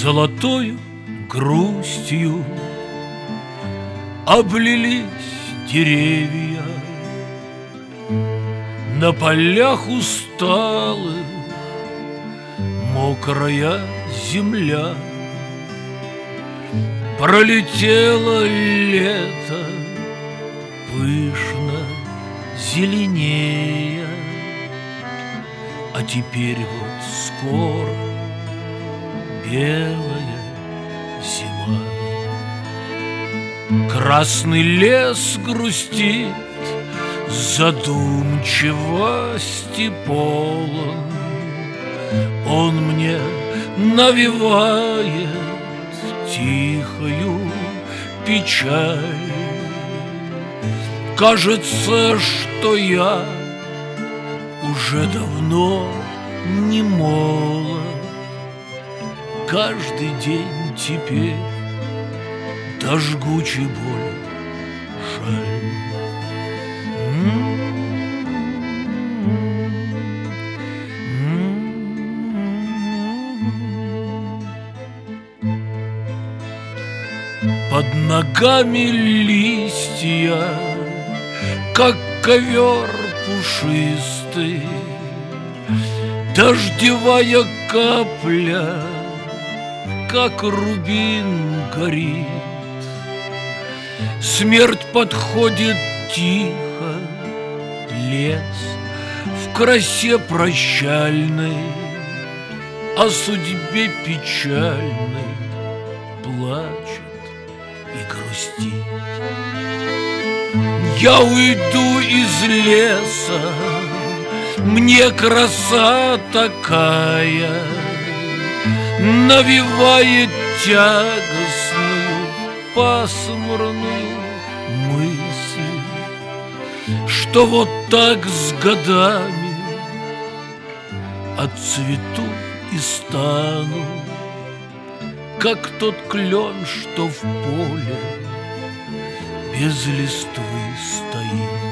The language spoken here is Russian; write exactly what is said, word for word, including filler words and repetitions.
Золотою грустью облились деревья, на полях усталых мокрая земля. Пролетело лето, пышно зеленея, а теперь вот скоро белая зима. Красный лес грустит, задумчивости полон. Он мне навевает тихою печаль. Кажется, что я уже давно не молод. Каждый день теперь до жгучей боли жаль. Под ногами листья, как ковер пушистый, дождевая капля, как рубин горит. Смерть подходит тихо, лес в красе прощальной, о судьбе печальной плачет и грустит. Я уйду из леса, мне краса такая навевает тягостную, пасмурную мысль, что вот так с годами отцвету и стану, как тот клен, что в поле без листвы стоит.